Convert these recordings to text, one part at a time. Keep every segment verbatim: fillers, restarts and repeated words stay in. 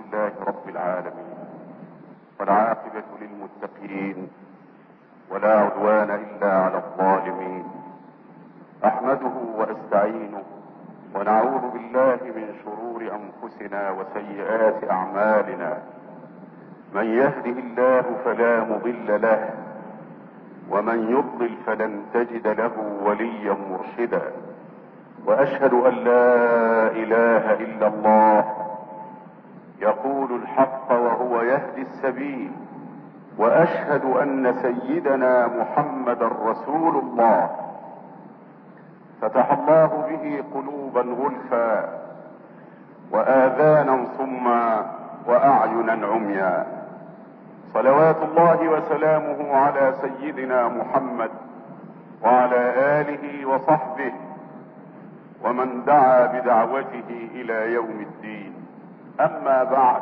لله رب العالمين، والعاقبة للمتقين، ولا عدوان إلا على الظالمين. أحمده وأستعينه ونعوذ بالله من شرور أنفسنا وسيئات أعمالنا. من يهده الله فلا مضل له، ومن يضلل فلن تجد له وليا مرشدا. وأشهد أن لا إله إلا الله يقول الحق وهو يهدي السبيل، وأشهد أن سيدنا محمدا رسول الله فتح الله به قلوبا غلفا وآذانا صما وأعينا عميا. صلوات الله وسلامه على سيدنا محمد وعلى آله وصحبه ومن دعا بدعوته إلى يوم الدين. أما بعد،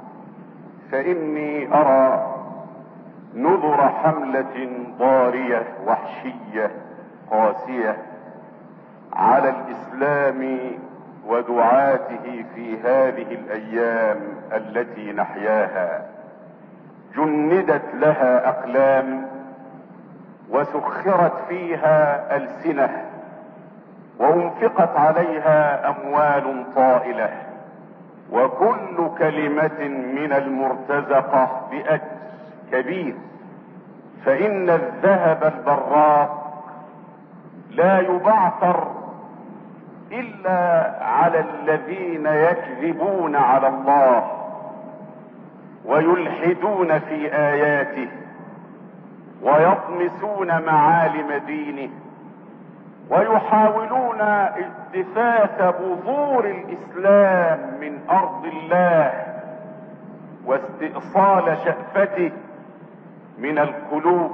فإني أرى نذر حملة ضارية وحشية قاسية على الإسلام ودعاته في هذه الأيام التي نحياها. جندت لها أقلام وسخرت فيها ألسنة وانفقت عليها أموال طائلة، وكل كلمة من المرتزقة بأجر كبير. فإن الذهب البراق لا يبعثر إلا على الذين يكذبون على الله ويلحدون في آياته ويطمسون معالم دينه ويحاولون اجتثاث بذور الإسلام من أرض الله واستئصال شأفته من القلوب.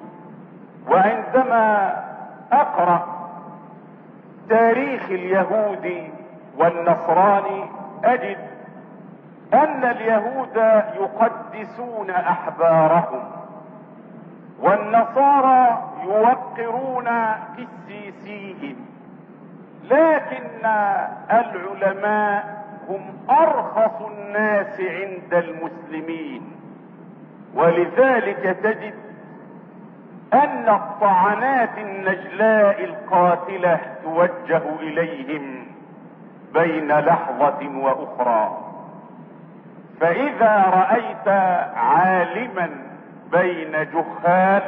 وعندما أقرأ تاريخ اليهود والنصراني أجد أن اليهود يقدسون أحبارهم، والنصارى يوقرون قسيسيهم، لكن العلماء هم أرخص الناس عند المسلمين. ولذلك تجد أن الطعنات النجلاء القاتلة توجه إليهم بين لحظة وأخرى. فإذا رأيت عالما بين جهال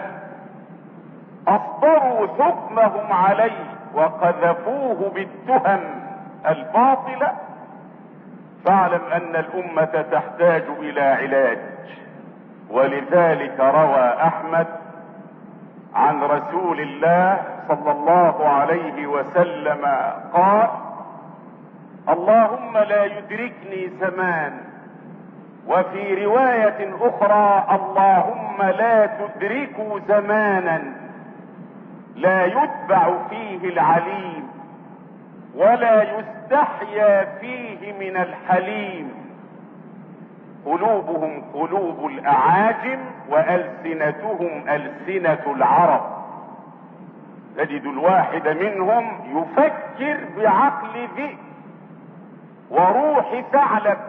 أصدروا حكمهم عليه وقذفوه بالتهم الباطلة، فاعلم أن الأمة تحتاج إلى علاج. ولذلك روى أحمد عن رسول الله صلى الله عليه وسلم قال: اللهم لا يدركني زمان، وفي رواية أخرى: اللهم لا تدركوا زمانا لا يتبع فيه العليم ولا يستحيا فيه من الحليم. قلوبهم قلوب الأعاجم وألسنتهم ألسنة العرب. تجد الواحد منهم يفكر بعقل ذئب وروح ثعلب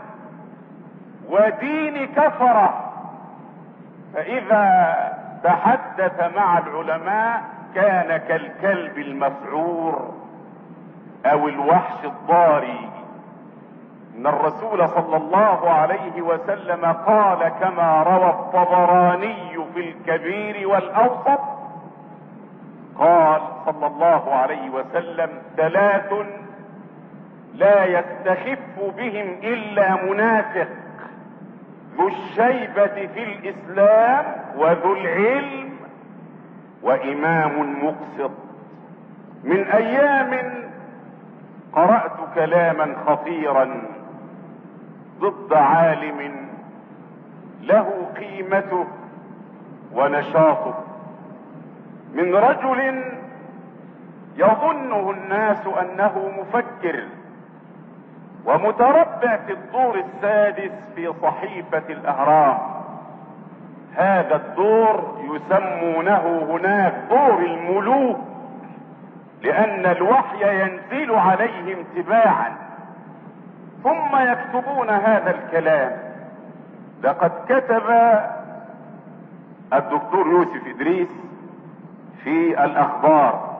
ودين كفرة، فإذا تحدث مع العلماء كان كالكلب المسعور أو الوحش الضاري. إن الرسول صلى الله عليه وسلم قال كما روى الطبراني في الكبير والأوسط، قال صلى الله عليه وسلم: ثلاث لا يستخف بهم إلا منافق، ذو الشيبة في الإسلام وذو العلم وإمام مقسط. من أيام قرأت كلاما خطيرا ضد عالم له قيمته ونشاطه، من رجل يظنه الناس أنه مفكر ومتربع في الدور السادس في صحيفة الأهرام. هذا الدور يسمونه هناك دور الملوك، لأن الوحي ينزل عليهم تباعا، ثم يكتبون هذا الكلام. لقد كتب الدكتور يوسف إدريس في الأخبار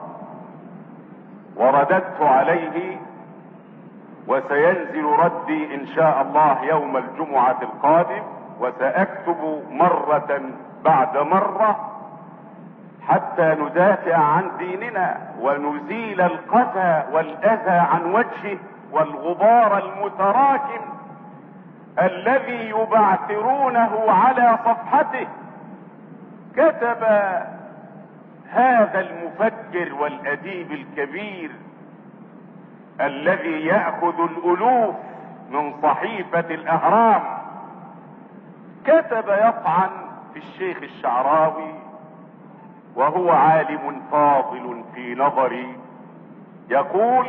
ورددت عليه، وسينزل ردي إن شاء الله يوم الجمعة القادم، وسأكتب مرة بعد مرة حتى ندافع عن ديننا ونزيل القسى والأذى عن وجهه والغبار المتراكم الذي يبعثرونه على صفحته. كتب هذا المفكر والأديب الكبير الذي يأخذ الألوف من صحيفة الأهرام، كتب يطعن في الشيخ الشعراوي وهو عالم فاضل في نظري، يقول: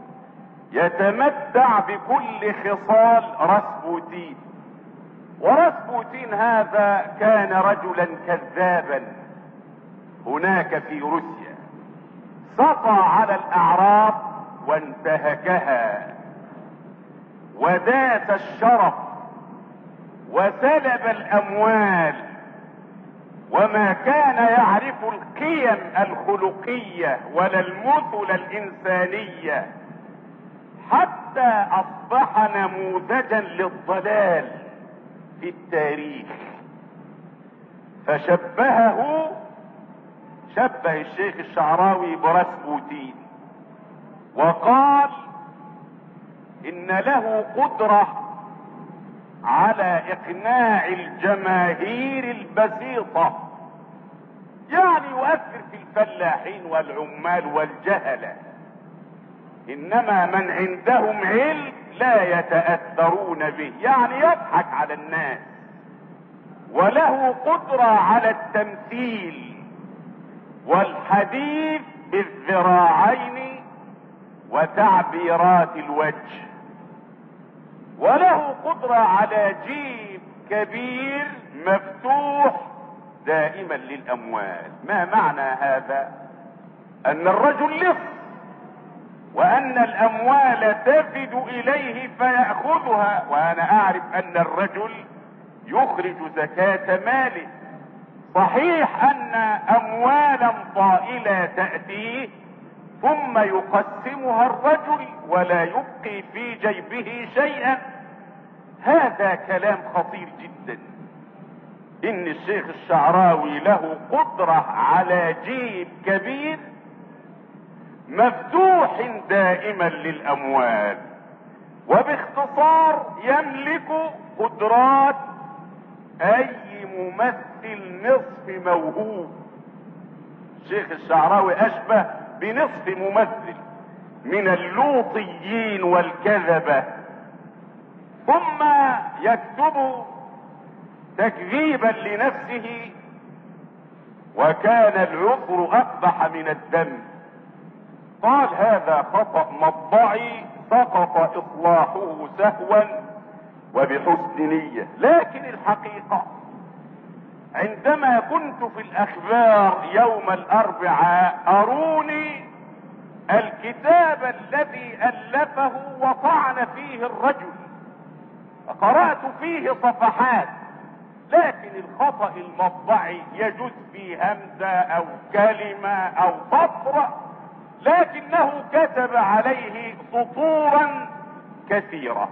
يتمتع بكل خصال راسبوتين. وراسبوتين هذا كان رجلا كذابا هناك في روسيا، سطى على الأعراب وانتهكها وداس الشرف وسلب الأموال، وما كان يعرف القيم الخلقية ولا المثل الإنسانية، حتى أصبح نموذجا للضلال في التاريخ. فشبهه شبه الشيخ الشعراوي براسبوتين، وقال إن له قدرة على إقناع الجماهير البسيطة، يعني يؤثر في الفلاحين والعمال والجهلة، إنما من عندهم علم لا يتأثرون به، يعني يضحك على الناس. وله قدرة على التمثيل والحديث بالذراعين وتعبيرات الوجه، وله قدرة على جيب كبير مفتوح دائما للأموال. ما معنى هذا؟ أن الرجل لص، وأن الأموال تفد إليه فيأخذها، وأنا أعرف أن الرجل يخرج زكاة ماله. صحيح أن أموالا طائلة تأتيه ثم يقسمها الرجل ولا يبقي في جيبه شيئا. هذا كلام خطير جدا. إن الشيخ الشعراوي له قدرة على جيب كبير مفتوح دائما للأموال، وباختصار يملك قدرات أي ممثل نصف موهوب. الشيخ الشعراوي أشبه بنصف ممثل من اللوطيين والكذبة. ثم يكتب تكذيبا لنفسه: وكان العذر أقبح من الذنب. قال: هذا خطأ مطبعي سقط إصلاحه سهوا وبحسن نية. لكن الحقيقة عندما كنت في الأخبار يوم الأربعاء أروني الكتاب الذي ألفه وطعن فيه الرجل، فقرأت فيه صفحات، لكن الخطأ المطبعي يجوز فيه همزة أو كلمة أو سطر، لكنه كتب عليه سطورا كثيرة.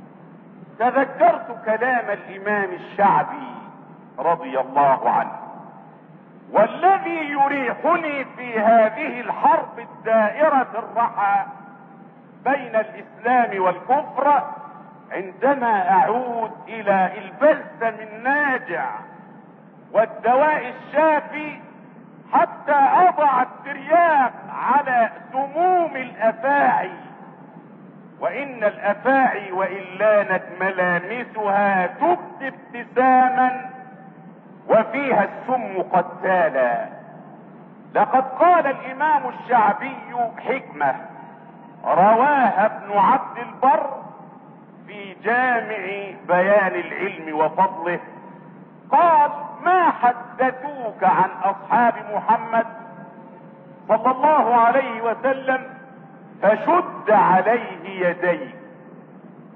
تذكرت كلام الإمام الشعبي رضي الله عنه: والذي يريحني في هذه الحرب الدائرة الرحى بين الإسلام والكفر عندما أعود إلى البلسم الناجع والدواء الشافي حتى أضع الترياق على سموم الأفاعي، وإن الأفاعي وإن لانت ملامسها تبدي ابتساما وفيها السم قتالا. لقد قال الإمام الشعبي حكمة رواها ابن عبد البر في جامع بيان العلم وفضله، قال: ما حدثوك عن أصحاب محمد صلى الله عليه وسلم فشد عليه يديه،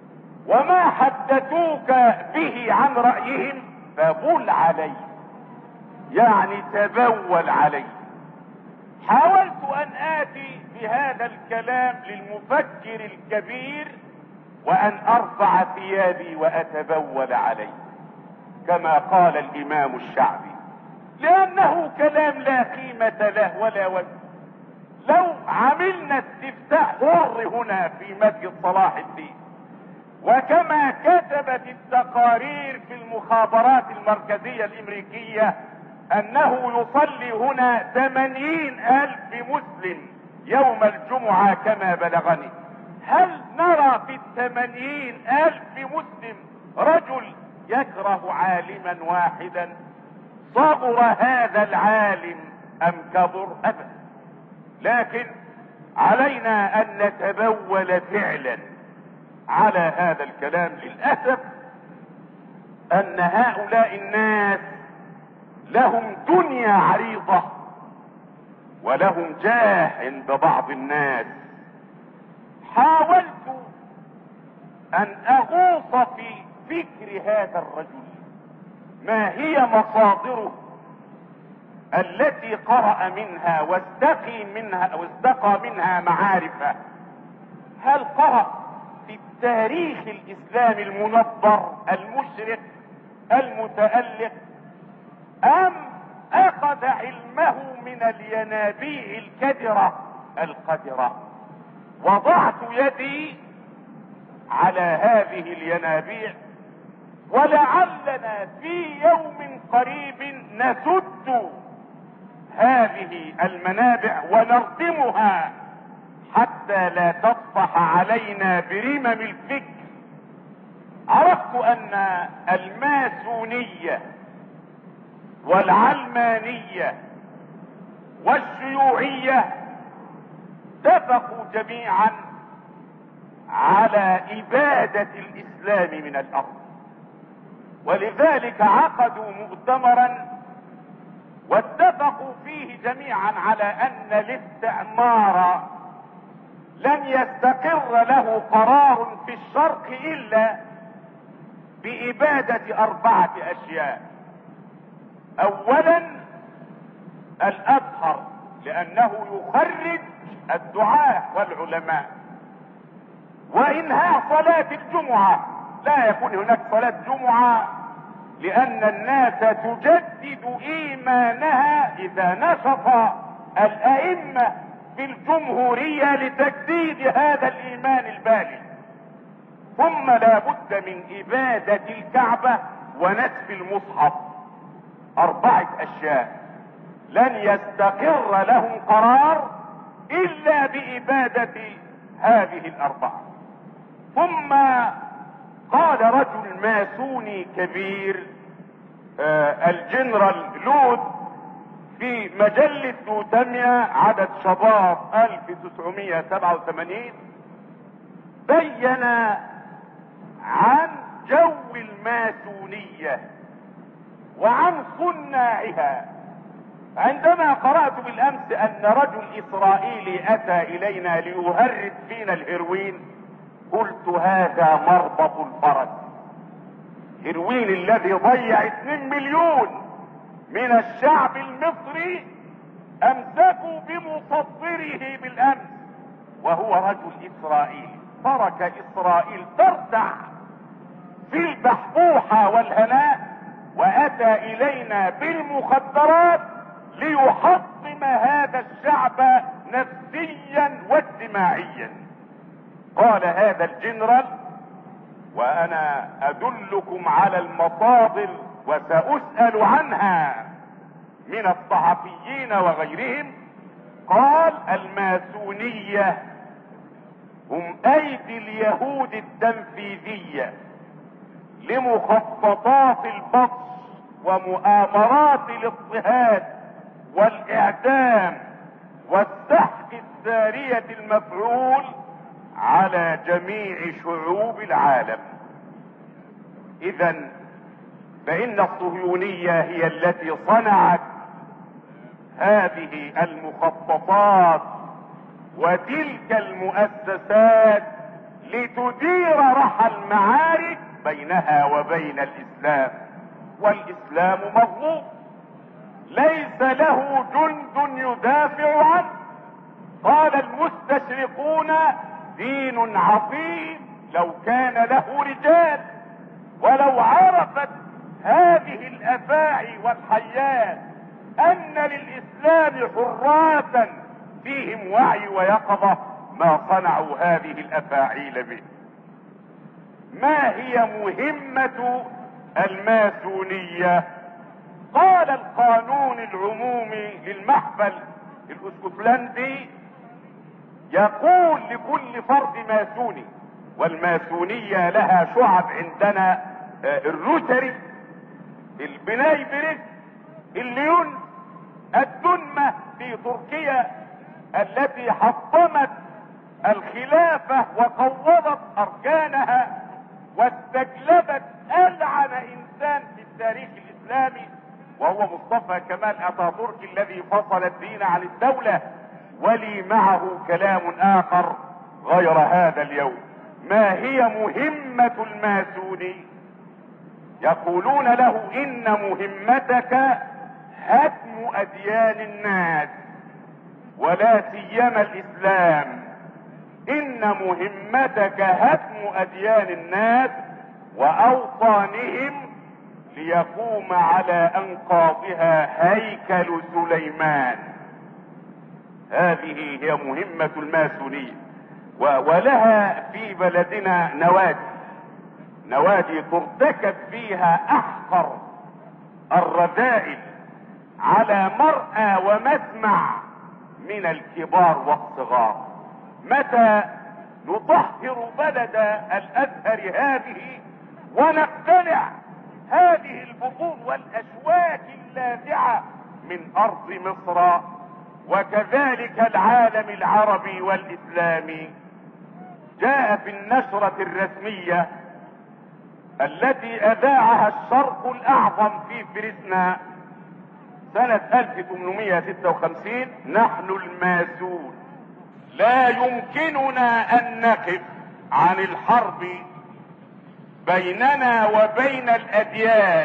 وما حدثوك به عن رأيهم فبل عليه، يعني تبول عليه. حاولت ان اتي بهذا الكلام للمفكر الكبير وان ارفع ثيابي واتبول عليه كما قال الامام الشعبي، لانه كلام لا قيمة له ولا وزن. لو عملنا استفتاء حر هنا في مسجد صلاح الدين، وكما كتبت التقارير في المخابرات المركزية الامريكية انه يصلي هنا ثمانين الف مسلم يوم الجمعة كما بلغني، هل نرى في الثمانين الف مسلم رجل يكره عالما واحدا؟ صغر هذا العالم ام كبر؟ ابدا. لكن علينا ان نتبول فعلا على هذا الكلام. للأسف ان هؤلاء الناس لهم دنيا عريضة ولهم جاه عند بعض الناس. حاولت ان اغوص في فكر هذا الرجل، ما هي مصادره التي قرأ منها واستقي منها واستقى منها معارفه. هل قرأ في التاريخ الاسلامي المنظر المشرق المتألق، ام اخذ علمه من الينابيع الكدرة القدرة؟ وضعت يدي على هذه الينابيع، ولعلنا في يوم قريب نسد هذه المنابع ونردمها حتى لا تصبح علينا برمم الفكر. عرفت ان الماسونية والعلمانية والشيوعية اتفقوا جميعا على ابادة الاسلام من الارض، ولذلك عقدوا مؤتمرا واتفقوا فيه جميعا على ان الاستعمار لن يستقر له قرار في الشرق الا بابادة اربعة اشياء. اولا الازهر، لانه يخرج الدعاة والعلماء، وانهاء صلاة الجمعة. لا يكون هناك صلاة جمعة لان الناس تجدد ايمانها اذا نشط الائمة في الجمهورية لتجديد هذا الايمان البالي. ثم لا بد من ابادة الكعبة ونسف المصحف. اربعة اشياء لن يستقر لهم قرار الا بابادة هذه الاربعة. ثم قال رجل ماسوني كبير، آه الجنرال لود، في مجلة لوتاميا عدد شباط ألف وتسعمائة وسبعة وثمانين، بين عن جو الماسونية وعن صناعها. عندما قرأت بالامس ان رجل اسرائيلي اتى الينا ليهرب فينا الهيروين، قلت هذا مربط الفرس. هيروين الذي ضيع اثنين مليون من الشعب المصري امسكوا بمصدره بالامس وهو رجل اسرائيلي. ترك اسرائيل ترتع في البحبوحة والهناء واتى الينا بالمخدرات ليحطم هذا الشعب نفسيا واجتماعيا. قال هذا الجنرال، وانا ادلكم على المصادر وسأسأل عنها من الصحفيين وغيرهم، قال الماسونية هم ايدي اليهود التنفيذية لمخططات البطش ومؤامرات الاضطهاد والاعدام والسحق السارية المفعول على جميع شعوب العالم. اذا فان الصهيونية هي التي صنعت هذه المخططات وتلك المؤسسات لتدير رحى المعارك بينها وبين الاسلام، والاسلام مظلوم ليس له جند يدافع عنه. قال المستشرقون دين عظيم لو كان له رجال، ولو عرفت هذه الافاعي والحيات ان للاسلام حراسا فيهم وعي ويقظة ما صنعوا هذه الافاعيل به. ما هي مهمة الماسونية؟ قال القانون العمومي للمحفل الاسكتلندي يقول لكل فرد ماسوني، والماسونية لها شعب عندنا الروتري، البنايبرس، الليون، الدنمة في تركيا التي حطمت الخلافة وقوضت اركانها واستجلبت العن انسان في التاريخ الاسلامي وهو مصطفى كمال اتاتورك الذي فصل الدين عن الدولة. ولي معه كلام اخر غير هذا اليوم. ما هي مهمة الماسوني؟ يقولون له ان مهمتك هدم اديان الناس ولا سيما الاسلام. ان مهمتك هدم اديان الناس واوطانهم ليقوم على انقاضها هيكل سليمان. هذه هي مهمة الماسونية. ولها في بلدنا نوادي نوادي ترتكب فيها احقر الرذائل على مرأى ومسمع من الكبار والصغار. متى نطهر بلد الازهر هذه ونقتلع هذه البطون والاشواك اللاذعة من ارض مصر وكذلك العالم العربي والاسلامي؟ جاء في النشرة الرسمية التي اذاعها الشرق الاعظم في فرسنا سنة ألف وثمانمائة وستة وخمسين: نحن الماسون لا يمكننا ان نقف عن الحرب بيننا وبين الاديان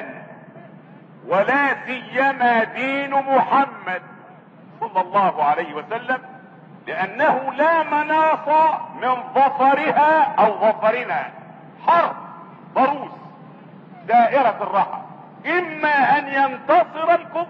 ولا سيما دين محمد صلى الله عليه وسلم، لانه لا مناص من ظفرها او ظفرنا. حرب ضروس دائرة الرحى، اما ان ينتصر الكفر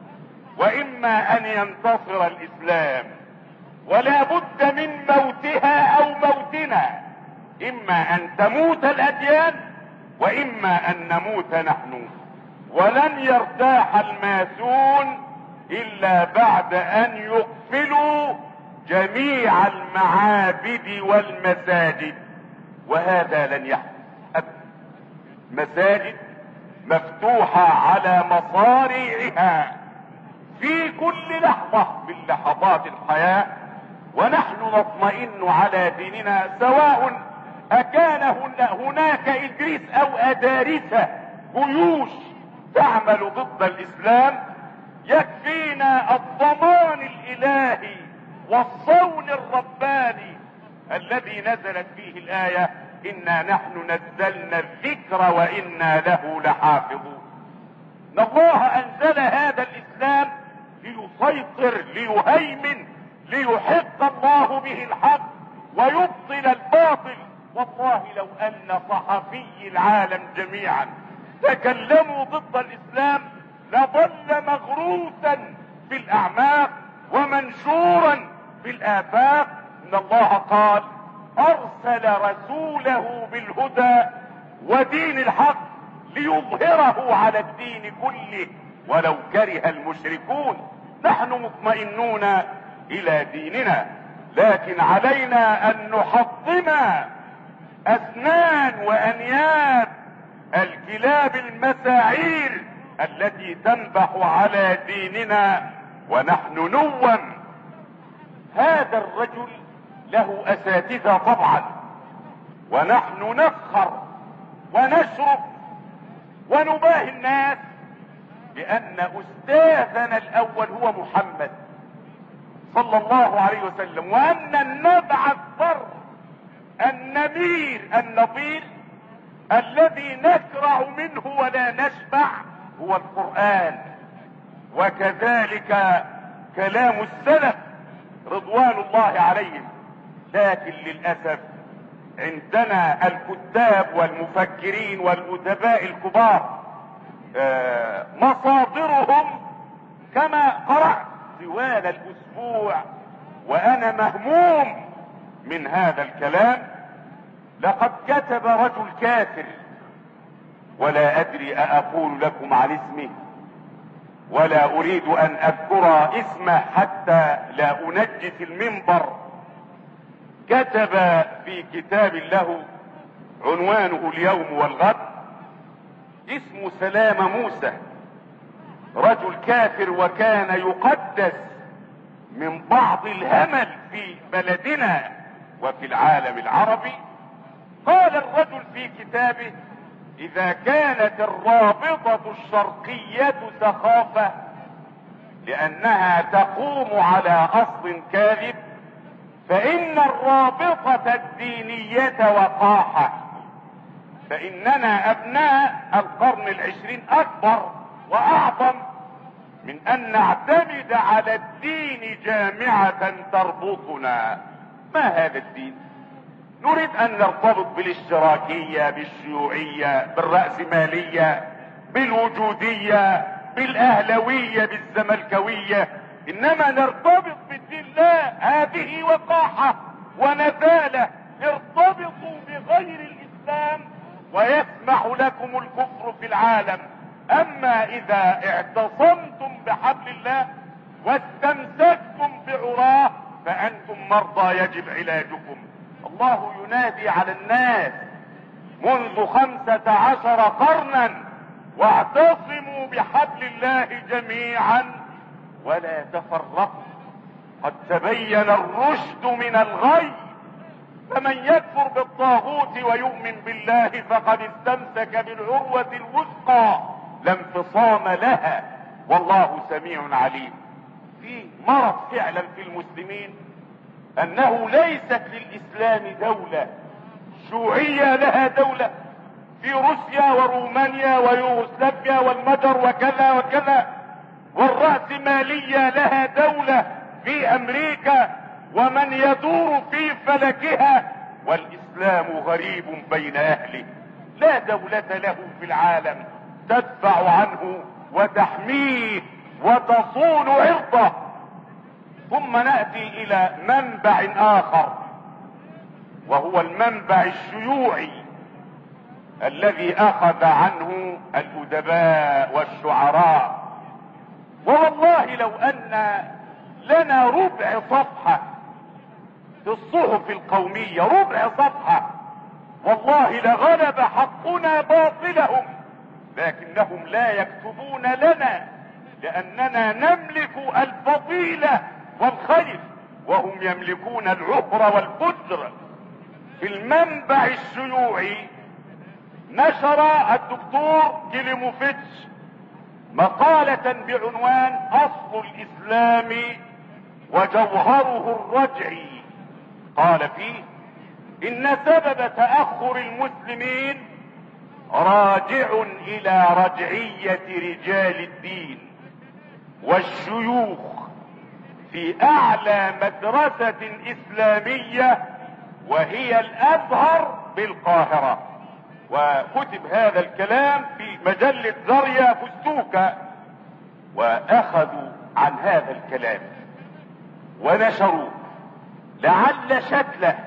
واما ان ينتصر الاسلام، ولا بد من موتها او موتنا، اما ان تموت الاديان واما ان نموت نحن. ولن يرتاح الماسون الا بعد ان يقفلوا جميع المعابد والمساجد، وهذا لن يحدث ابدا. مساجد مفتوحة على مصاريعها في كل لحظة من لحظات الحياة، ونحن نطمئن على ديننا سواء اكان هناك ادريس او ادارسه جيوش تعمل ضد الاسلام. يكفينا الضمان الالهي والصون الرباني الذي نزلت فيه الايه: انا نحن نزلنا الذكر وانا له لحافظون. ان الله انزل هذا الاسلام ليسيطر، ليهيمن، ليحق الله به الحق ويبطل الباطل. والله لو ان صحفي العالم جميعا تكلموا ضد الاسلام لظل مغروسا في الاعماق ومنشورا في الافاق. ان الله قال: ارسل رسوله بالهدى ودين الحق ليظهره على الدين كله ولو كره المشركون. نحن مطمئنون الى ديننا، لكن علينا ان نحطم اسنان وانياب الكلاب المساعير التي تنبح على ديننا ونحن نوم. هذا الرجل له اساتذة طبعا، ونحن نفخر ونشرف ونباهي الناس بان استاذنا الاول هو محمد صلى الله عليه وسلم، وان النبع الضر النمير النظير الذي نكرع منه ولا نشبع هو القرآن، وكذلك كلام السلف رضوان الله عليهم. لكن للأسف عندنا الكتاب والمفكرين والأدباء الكبار آه مصادرهم كما قرأت طوال الأسبوع وأنا مهموم من هذا الكلام. لقد كتب رجل كافر، ولا أدري أقول لكم عن اسمه، ولا أريد أن أذكر اسمه حتى لا أنجس المنبر. كتب في كتاب له عنوانه اليوم والغد، اسمه سلام موسى، رجل كافر وكان يقدس من بعض الهمل في بلدنا وفي العالم العربي. قال الرجل في كتابه: إذا كانت الرابطة الشرقية سخافة لأنها تقوم على أصل كاذب، فإن الرابطة الدينية وقاحة، فإننا أبناء القرن العشرين أكبر وأعظم من أن نعتمد على الدين جامعة تربطنا. ما هذا الدين؟ نريد أن نرتبط بالاشتراكية، بالشيوعية، بالرأسمالية، بالوجودية، بالأهلوية، بالزملكاوية، إنما نرتبط بالدين لا، هذه وقاحة ونزالة. ارتبطوا بغير الإسلام ويسمح لكم الكفر في العالم. أما إذا اعتصمتم بحبل الله واستمسكتم بعراه فأنتم مرضى يجب علاجكم. الله ينادي على الناس منذ خمسة عشر قرنا: واعتصموا بحبل الله جميعا ولا تفرقوا، قد تبين الرشد من الغي، فمن يكفر بالطاغوت ويؤمن بالله فقد استمسك بالعروة الوثقى لا انفصام لها، والله سميع عليم. في مرض فعلا في المسلمين انه ليست للاسلام دولة. الشيوعية لها دولة في روسيا ورومانيا ويوغوسلافيا والمجر وكذا وكذا، والرأسمالية لها دولة في امريكا ومن يدور في فلكها، والاسلام غريب بين اهله، لا دولة له في العالم تدفع عنه وتحميه وتصون عرضه. ثم نأتي الى منبع اخر وهو المنبع الشيوعي الذي اخذ عنه الادباء والشعراء. والله لو ان لنا ربع صفحة في الصحف القومية، ربع صفحة، والله لغلب حقنا باطلهم، لكنهم لا يكتبون لنا لأننا نملك الفضيلة والخير وهم يملكون العهر والفجر. في المنبع الشيوعي نشر الدكتور كليموفيتش مقالة بعنوان أصل الإسلام وجوهره الرجعي. قال فيه: إن سبب تأخر المسلمين راجع إلى رجعية رجال الدين والشيوخ في أعلى مدرسة إسلامية وهي الأزهر بالقاهرة. وكتب هذا الكلام في مجلة زاريا فستوكا، واخذوا عن هذا الكلام ونشروا لعل شتلة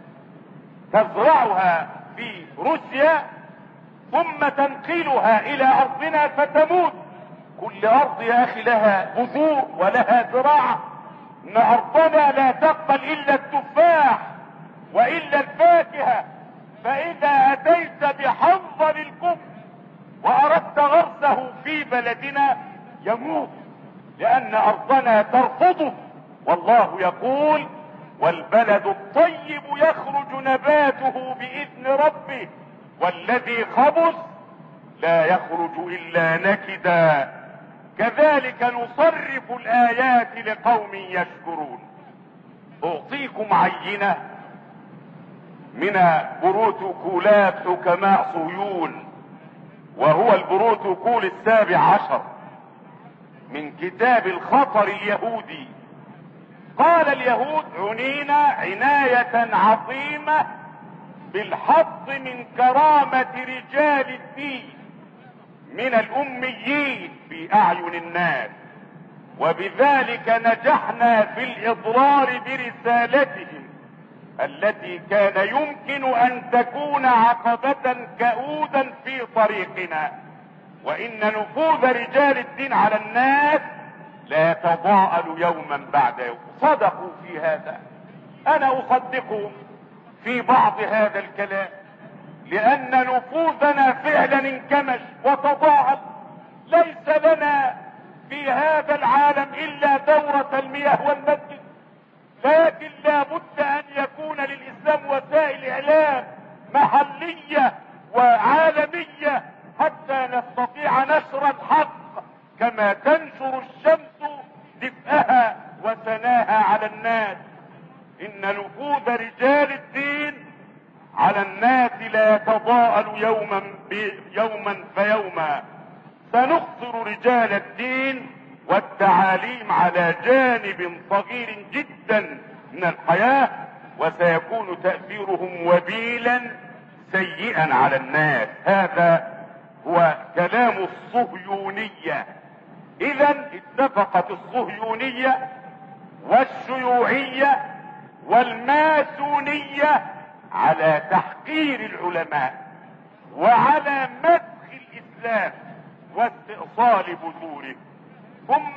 تزرعها في روسيا ثم تنقلها الى ارضنا فتموت. كل ارض يا اخي لها بذور ولها زراعة، ان ارضنا لا تقبل الا التفاح والا الفاكهة، فاذا اتيت بحنظل الكفر واردت غرسه في بلدنا يموت، لان ارضنا ترفضه. والله يقول: والبلد الطيب يخرج نباته باذن ربه والذي خبث لا يخرج الا نكدا كذلك نصرف الايات لقوم يشكرون. اعطيكم عينة من بروتوكولات حكماء صهيون، وهو البروتوكول السابع عشر من كتاب الخطر اليهودي. قال اليهود: عنينا عناية عظيمة بالحظ من كرامة رجال الدين من الأميين في أعين الناس، وبذلك نجحنا في الإضرار برسالتهم التي كان يمكن أن تكون عقبة كؤودا في طريقنا، وإن نفوذ رجال الدين على الناس لا يتضاءل يوما بعد يوم. صدقوا في هذا، أنا أصدقهم في بعض هذا الكلام، لأن نفوذنا فعلا انكمش وتضاءل. ليس لنا في هذا العالم إلا دورة المياه والمسجد، لكن لا بد أن يكون للإسلام وسائل إعلام محلية وعالمية حتى نستطيع نشر الحق كما تنشر الشمس دفئها وسناها على الناس. إن نفوذ رجال الدين على الناس لا يتضاءل يوما يوما فيوما. سنخسر رجال الدين والتعاليم على جانب صغير جدا من الحياة، وسيكون تأثيرهم وبيلا سيئا على الناس. هذا هو كلام الصهيونية. إذا اتفقت الصهيونية والشيوعية والماسونية على تحقير العلماء وعلى مسخ الإسلام واستئصال بذوره. ثم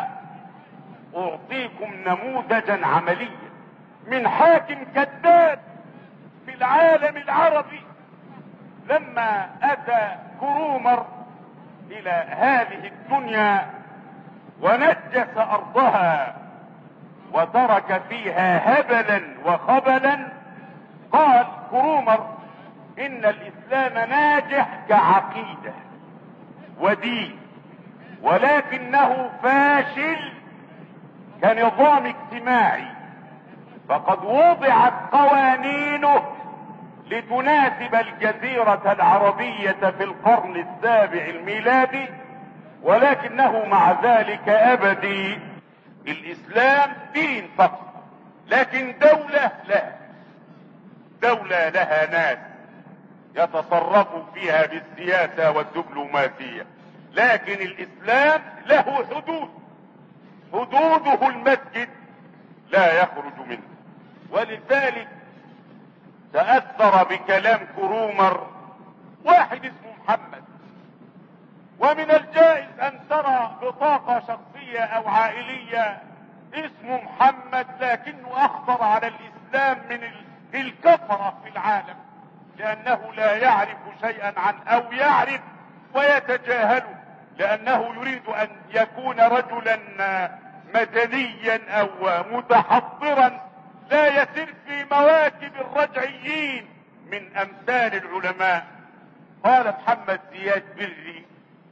أعطيكم نموذجا عمليا من حاكم كذاب في العالم العربي. لما أتى كرومر إلى هذه الدنيا ونجس أرضها وترك فيها هبلا وخبلا، قال كرومر: إن الإسلام ناجح كعقيدة ودين، ولكنه فاشل كنظام اجتماعي، فقد وضعت قوانينه لتناسب الجزيرة العربية في القرن السابع الميلادي، ولكنه مع ذلك أبدي. الإسلام دين فقط، لكن دولة لا، دولة لها ناس يتصرفوا فيها بالسياسة والدبلوماسية، لكن الإسلام له حدود، حدوده المسجد لا يخرج منه. ولذلك تأثر بكلام كرومر واحد اسمه محمد، ومن الجائز أن ترى بطاقة شخصية أو عائلية اسمه محمد لكنه أخطر على الإسلام من الكفرة في العالم، لأنه لا يعرف شيئا عن أو يعرف ويتجاهله، لأنه يريد أن يكون رجلا مدنيا أو متحضرا لا يسير في مواكب الرجعيين من أمثال العلماء. قال محمد زياد بري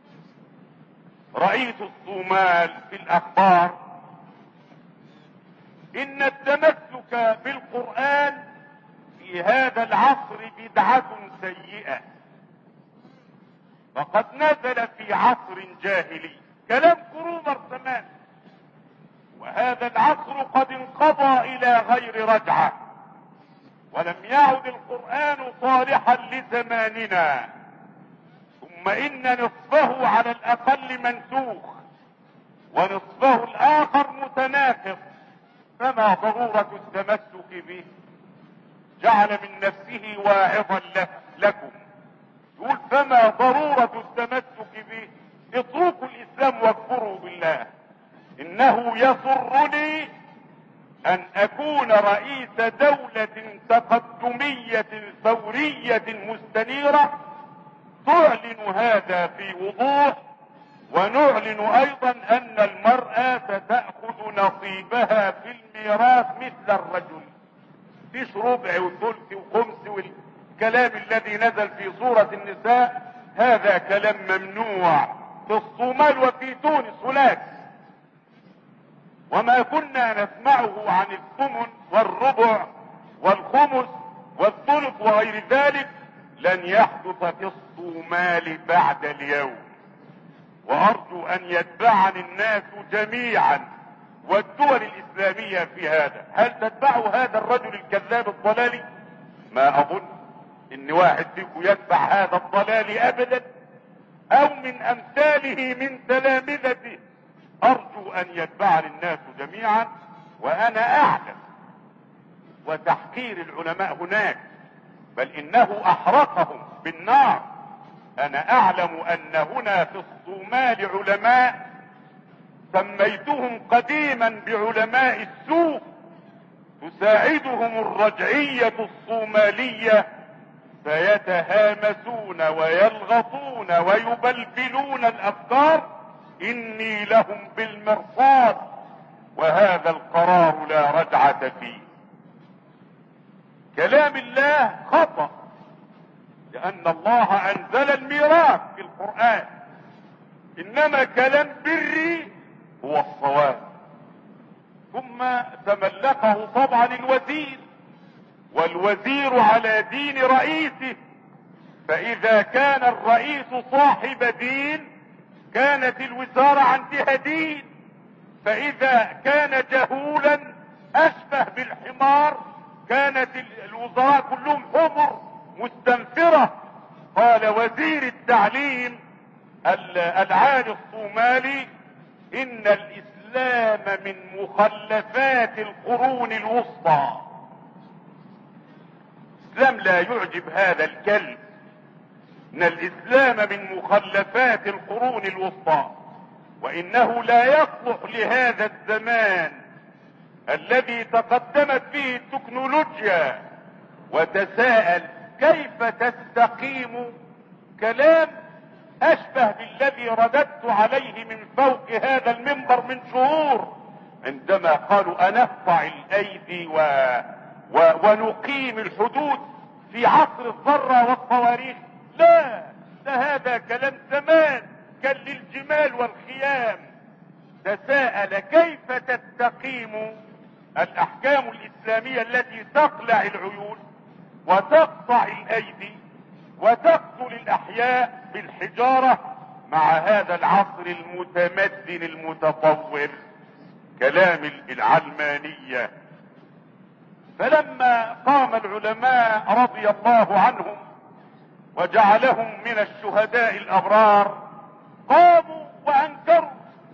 رئيس الصومال في الأخبار: إن التمسك بالقرآن في هذا العصر بدعة سيئة، فقد نزل في عصر جاهلي. كلام كرومر تمام، وهذا العصر قد انقضى إلى غير رجعة، ولم يعد القرآن صالحا لزماننا، ثم إن نصفه على الأقل منسوخ ونصفه الآخر متناقض، فما ضرورة التمسك به؟ جعل من نفسه واعظا لكم، يقول: فما ضرورة التمسك به؟ اتركوا الإسلام واكفروا بالله. إنه يسرني أن أكون رئيس دولة تقدمية ثورية مستنيرة تعلن هذا في وضوح، ونعلن أيضا أن المرأة ستأخذ نصيبها في الميراث مثل الرجل، فيش ربع وثلث وخمس والكلام الذي نزل في سورة النساء. هذا كلام ممنوع في الصومال وفي تونس هناك. وما كنا نسمعه عن الثمن والربع والخمس والثلث وغير ذلك لن يحدث في الصومال بعد اليوم. وارجو ان يتبعني الناس جميعا والدول الاسلامية في هذا. هل تتبعوا هذا الرجل الكذاب الضلالي؟ ما اظن ان واحد فيكم يتبع هذا الضلال ابدا، او من امثاله من تلامذته. ارجو ان يتبعني الناس جميعا، وانا اعلم، وتحقير العلماء هناك بل انه احرقهم بالنار. انا اعلم ان هنا في الصومال علماء سميتهم قديما بعلماء السوء، تساعدهم الرجعية الصومالية، فيتهامسون ويلغطون ويبلبلون الافكار. اني لهم بالمرصاد، وهذا القرار لا رجعة فيه. كلام الله خطأ، لان الله انزل الميراث في القرآن، انما كلام بري هو الصواب. ثم تملكه طبعا الوزير، والوزير على دين رئيسه، فاذا كان الرئيس صاحب دين كانت الوزارة عندها دين، فاذا كان جهولا اشبه بالحمار كانت الوزراء كلهم حمر مستنفرة. قال وزير التعليم العالي الصومالي ان الاسلام من مخلفات القرون الوسطى. الاسلام لا يعجب هذا الكلب، ان الاسلام من مخلفات القرون الوسطى، وانه لا يصلح لهذا الزمان الذي تقدمت فيه التكنولوجيا. وتساءل كيف تستقيم كلام اشبه بالذي رددت عليه من فوق هذا المنبر من شهور، عندما قالوا انقطع الايدي و... و... ونقيم الحدود في عصر الذرة والصواريخ. لا، ده هذا كلام زمان كان للجمال والخيام. تساءل كيف تستقيم الاحكام الاسلامية التي تقلع العيون وتقطع الايدي وتقتل الاحياء بالحجارة مع هذا العصر المتمدن المتطور، كلام العلمانية. فلما قام العلماء رضي الله عنهم وجعلهم من الشهداء الابرار قاموا وانكروا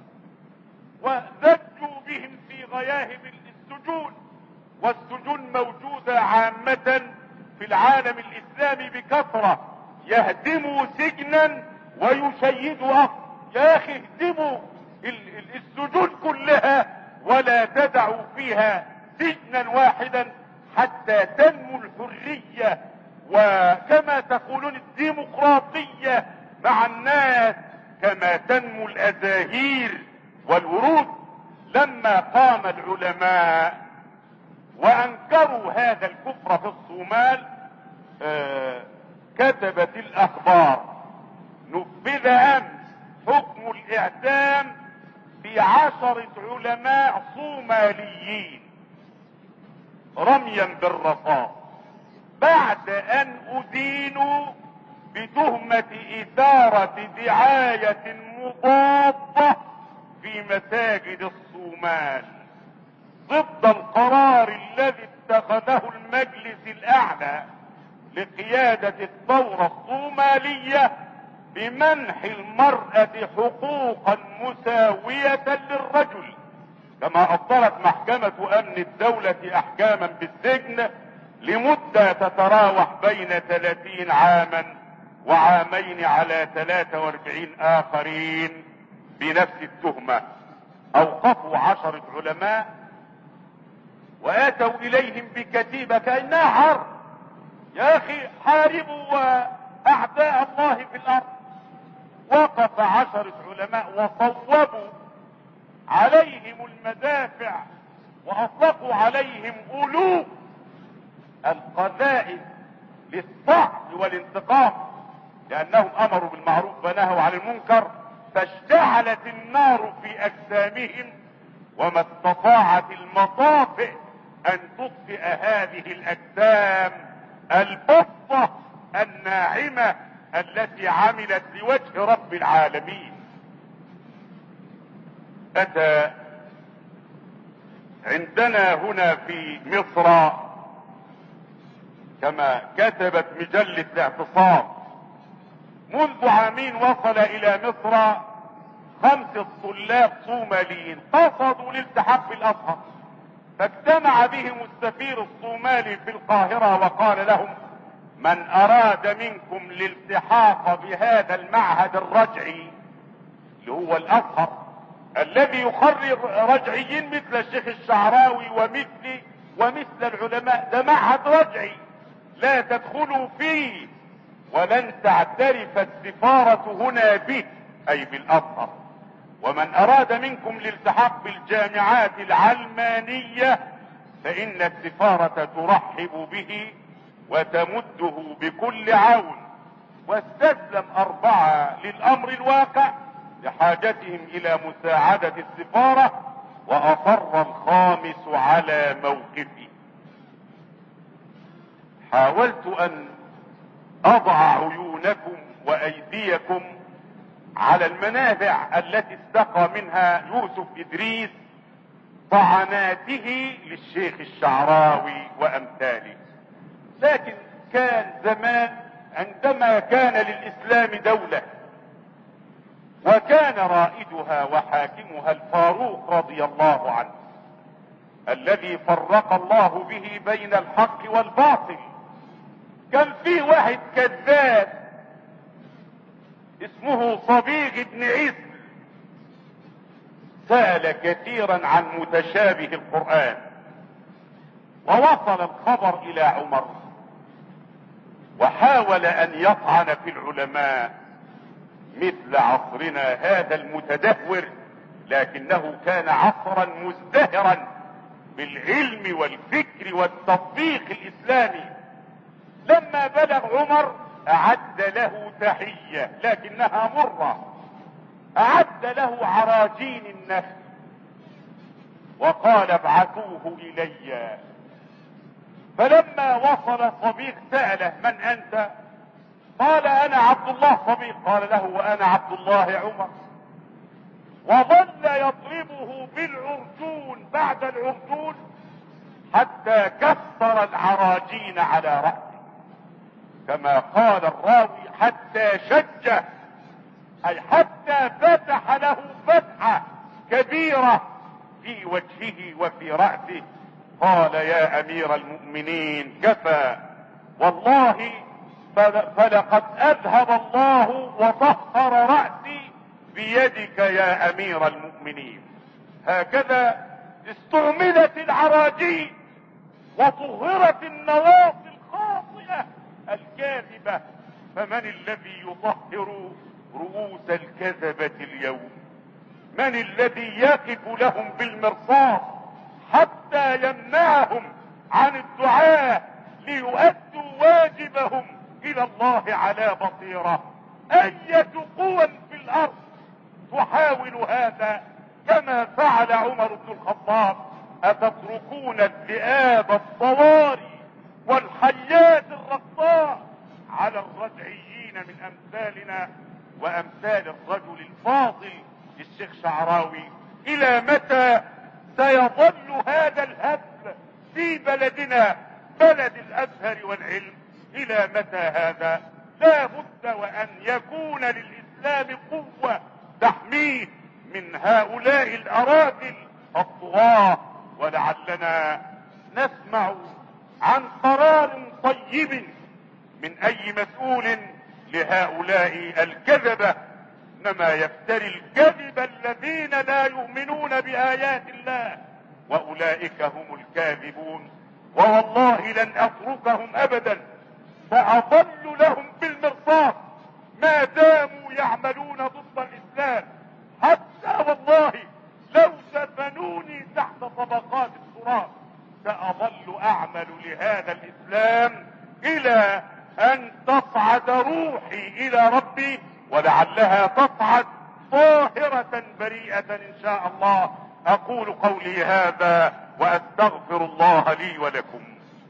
وزجوا بهم في غياهب السجون، والسجون موجودة عامة في العالم الاسلامي بكثرة. يهدموا سجنا ويشيدوا اخر. يا اخي اهدموا السجون كلها ولا تدعوا فيها سجنا واحدا حتى تنمو الحرية، وكما تقولون الديمقراطية مع الناس كما تنمو الازاهير والورود. لما قام العلماء وانكروا هذا الكفر في الصومال آه كتبت الاخبار نفذ امس حكم الاعدام في عشرة علماء صوماليين رميا بالرصاص بعد ان ادينوا بتهمة اثارة دعاية مضادة في مساجد الصومال ضد القرار الذي اتخذه المجلس الاعلى لقيادة الثورة الصومالية بمنح المرأة حقوقا مساوية للرجل، كما اصدرت محكمة امن الدولة احكاما بالسجن لمدة تتراوح بين ثلاثين عاما وعامين على ثلاثة واربعين اخرين بنفس التهمة. اوقفوا عشرة علماء واتوا اليهم بكتيبة كأنها حرب. يا اخي حاربوا اعداء الله في الارض. وقف عشرة علماء وصوبوا عليهم المدافع واطلقوا عليهم الوف القذائف للصعد والانتقام، لانهم امروا بالمعروف ونهوا عن المنكر، فاشتعلت النار في اجسامهم وما استطاعت المطافئ ان تطفئ هذه الاجسام البطة الناعمة التي عملت لوجه رب العالمين. أتى عندنا هنا في مصر كما كتبت مجلة الاعتصام منذ عامين وصل الى مصر خمسة طلاب صوماليين قصدوا الالتحاق بالازهر، فاجتمع بهم السفير الصومالي في القاهرة وقال لهم: من اراد منكم الالتحاق بهذا المعهد الرجعي اللي هو الازهر الذي يخرج رجعيين مثل الشيخ الشعراوي ومثلي ومثل العلماء، ده معهد رجعي لا تدخلوا فيه ولن تعترف السفارة هنا به، اي بالازهر. ومن اراد منكم الالتحاق بالجامعات العلمانية فان السفارة ترحب به وتمده بكل عون. واستسلم اربعة للامر الواقع لحاجتهم الى مساعدة السفارة، واصر الخامس على موقفه. حاولت ان اضع عيونكم وايديكم على المنابع التي استقى منها يوسف ادريس طعناته للشيخ الشعراوي وامثاله. لكن كان زمان عندما كان للاسلام دولة وكان رائدها وحاكمها الفاروق رضي الله عنه الذي فرق الله به بين الحق والباطل، كان في واحد كذاب اسمه صبيغ بن عيسى سأل كثيرا عن متشابه القرآن، ووصل الخبر الى عمر وحاول ان يطعن في العلماء مثل عصرنا هذا المتدهور، لكنه كان عصرا مزدهرا بالعلم والفكر والتطبيق الاسلامي. لما بلغ عمر اعد له تحية لكنها مرة، اعد له عراجين النخل وقال: ابعثوه الي. فلما وصل صبيغ سأله: من انت؟ قال: انا عبد الله صبيغ. قال له: وانا عبد الله عمر. وظل يضربه بالعرجون بعد العرجون حتى كسر العراجين على رأسه، كما قال الراوي: حتى شجه، اي حتى فتح له فتحة كبيرة في وجهه وفي رأسه. قال: يا امير المؤمنين كفى، والله فلقد اذهب الله وطهر رأسي بيدك يا امير المؤمنين. هكذا استعملت العراجين وطهرت النواصي الخاطئة الكاذبة. فمن الذي يطهر رؤوس الكذبة اليوم؟ من الذي يقف لهم بالمرصاد حتى يمنعهم عن الدعاء ليؤدوا واجبهم الى الله على بصيرة؟ اية قوى في الارض تحاول هذا كما فعل عمر بن الخطاب؟ اتتركون الذئاب الصواري والحيات الرقصاء على الرجعيين من امثالنا وامثال الرجل الفاضل الشيخ شعراوي؟ الى متى سيظل هذا الهزل في بلدنا، بلد الازهر والعلم؟ الى متى هذا؟ لا بد وان يكون للاسلام قوة تحميه من هؤلاء الاراذل الطغاة. ولعلنا نسمع عن قرار طيب من اي مسؤول لهؤلاء الكذبة، انما يفتري الكذب الذين لا يؤمنون بآيات الله، واولئك هم الكاذبون. ووالله لن اتركهم ابدا، ساظل لهم بالمرصاد ما داموا يعملون ضد الاسلام، حتى والله لو دفنوني تحت طبقات التراب ساظل اعمل لهذا الاسلام الى ان تصعد روحي الى ربي، ولعلها تصعد طاهرة بريئة ان شاء الله. اقول قولي هذا واستغفر الله لي ولكم.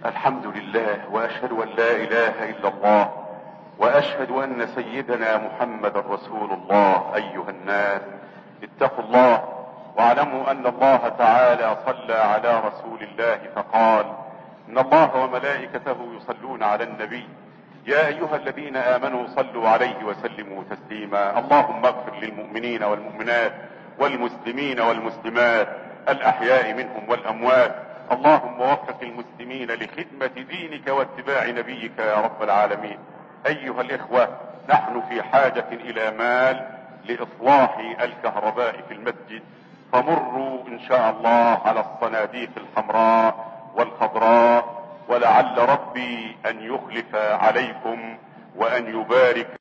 الحمد لله، واشهد ان لا اله الا الله، واشهد ان سيدنا محمد رسول الله. ايها الناس اتقوا الله واعلموا ان الله تعالى صلى على رسول الله فقال: ان الله وملائكته يصلون على النبي يا ايها الذين امنوا صلوا عليه وسلموا تسليما. اللهم اغفر للمؤمنين والمؤمنات والمسلمين والمسلمات الاحياء منهم والاموات. اللهم وفق المسلمين لخدمة دينك واتباع نبيك يا رب العالمين. ايها الاخوة، نحن في حاجة الى مال لاصلاح الكهرباء في المسجد، فمروا ان شاء الله على الصناديق الحمراء والخضراء، ولعل ربي ان يخلف عليكم وان يبارك